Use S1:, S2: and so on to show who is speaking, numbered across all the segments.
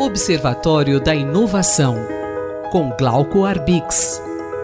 S1: Observatório da Inovação, com Glauco Arbix.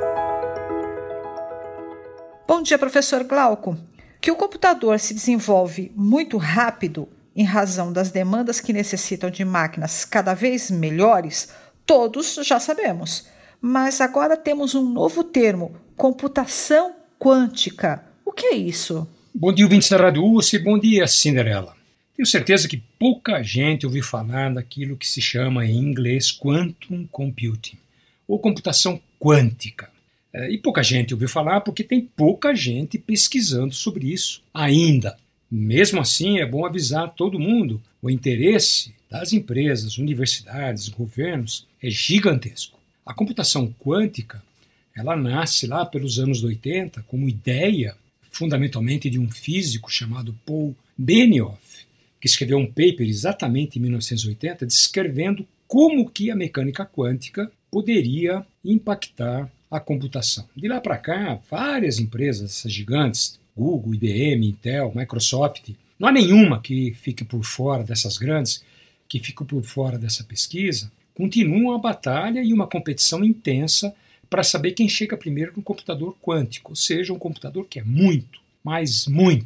S2: Bom dia, professor Glauco. Que o computador se desenvolve muito rápido em razão das demandas que necessitam de máquinas cada vez melhores, todos já sabemos. Mas agora temos um novo termo, computação quântica. O que é isso?
S3: Bom dia, ouvintes da Rádio USP. Bom dia, Cinderela. Tenho certeza que pouca gente ouviu falar daquilo que se chama em inglês Quantum Computing, ou computação quântica. E pouca gente ouviu falar porque tem pouca gente pesquisando sobre isso ainda. Mesmo assim, é bom avisar todo mundo, o interesse das empresas, universidades, governos é gigantesco. A computação quântica, ela nasce lá pelos anos 80 como ideia fundamentalmente de um físico chamado Paul Benioff, que escreveu um paper exatamente em 1980 descrevendo como que a mecânica quântica poderia impactar a computação. De lá para cá, várias empresas, essas gigantes, Google, IBM, Intel, Microsoft, não há nenhuma que fique por fora dessas grandes, que fique por fora dessa pesquisa, continuam a batalha e uma competição intensa para saber quem chega primeiro no computador quântico, ou seja, um computador que é muito mais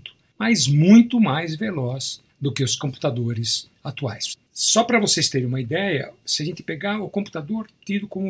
S3: veloz do que os computadores atuais. Só para vocês terem uma ideia, se a gente pegar o computador tido como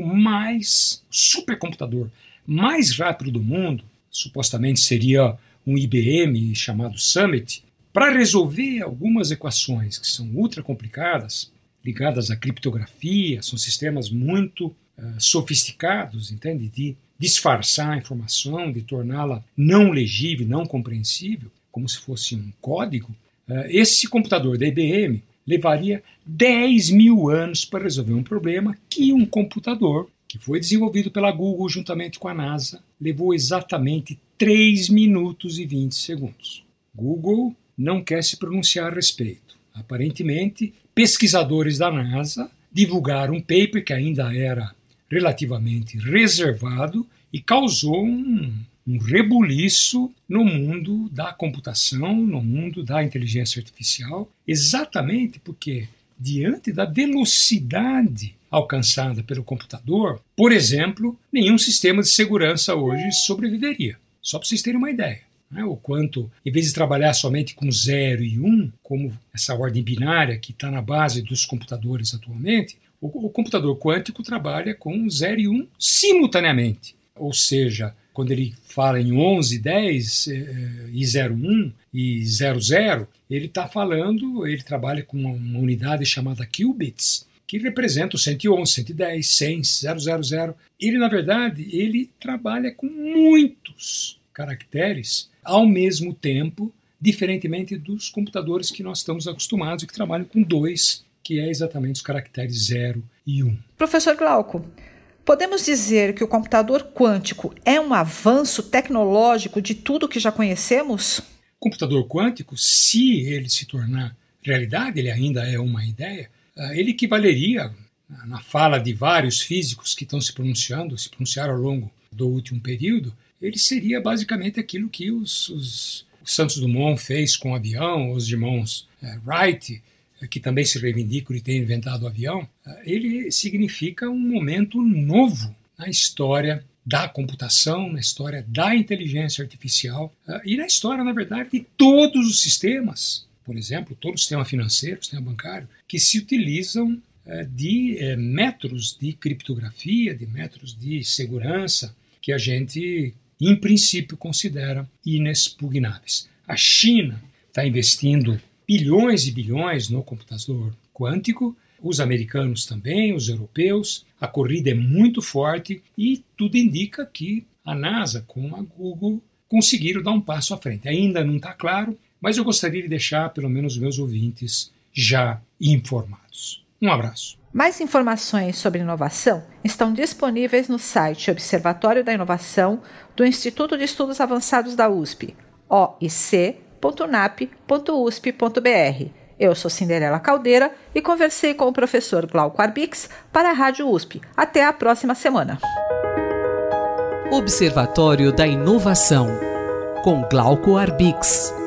S3: supercomputador mais rápido do mundo, supostamente seria um IBM chamado Summit, para resolver algumas equações que são ultra complicadas, ligadas à criptografia, são sistemas muito sofisticados, entende? De disfarçar a informação, de torná-la não legível, não compreensível, como se fosse um código. Esse computador da IBM levaria 10 mil anos para resolver um problema que um computador, que foi desenvolvido pela Google juntamente com a NASA, levou exatamente 3 minutos e 20 segundos. Google não quer se pronunciar a respeito. Aparentemente, pesquisadores da NASA divulgaram um paper que ainda era relativamente reservado e causou um rebuliço no mundo da computação, no mundo da inteligência artificial, exatamente porque, diante da velocidade alcançada pelo computador, por exemplo, nenhum sistema de segurança hoje sobreviveria. Só para vocês terem uma ideia. O quanto, em vez de trabalhar somente com 0 e 1, como essa ordem binária que está na base dos computadores atualmente, o computador quântico trabalha com 0 e 1 simultaneamente. Ou seja, quando ele fala em 11, 10 e 01 e 00, ele trabalha com uma unidade chamada qubits, que representa o 111, 110, 100, 000. Na verdade, ele trabalha com muitos caracteres ao mesmo tempo, diferentemente dos computadores que nós estamos acostumados e que trabalham com 2, que é exatamente os caracteres 0 e 1.
S2: Professor Glauco, podemos dizer que o computador quântico é um avanço tecnológico de tudo que já conhecemos?
S3: O computador quântico, se ele se tornar realidade, ele ainda é uma ideia, ele equivaleria, na fala de vários físicos que estão se pronunciaram ao longo do último período, ele seria basicamente aquilo que os Santos Dumont fez com o avião, os irmãos Wright, que também se reivindicam de ter inventado o avião. Ele significa um momento novo na história da computação, na história da inteligência artificial e na história, na verdade, de todos os sistemas, por exemplo, todo o sistema financeiro, o sistema bancário, que se utilizam de métodos de criptografia, de métodos de segurança que a gente, em princípio, considera inexpugnáveis. A China está investindo bilhões e bilhões no computador quântico, os americanos também, os europeus. A corrida é muito forte e tudo indica que a NASA com a Google conseguiram dar um passo à frente. Ainda não está claro, mas eu gostaria de deixar pelo menos os meus ouvintes já informados. Um abraço.
S2: Mais informações sobre inovação estão disponíveis no site Observatório da Inovação do Instituto de Estudos Avançados da USP, oic.nap.usp.br. Eu sou Cinderela Caldeira e conversei com o professor Glauco Arbix para a Rádio USP. Até a próxima semana.
S1: Observatório da Inovação, com Glauco Arbix.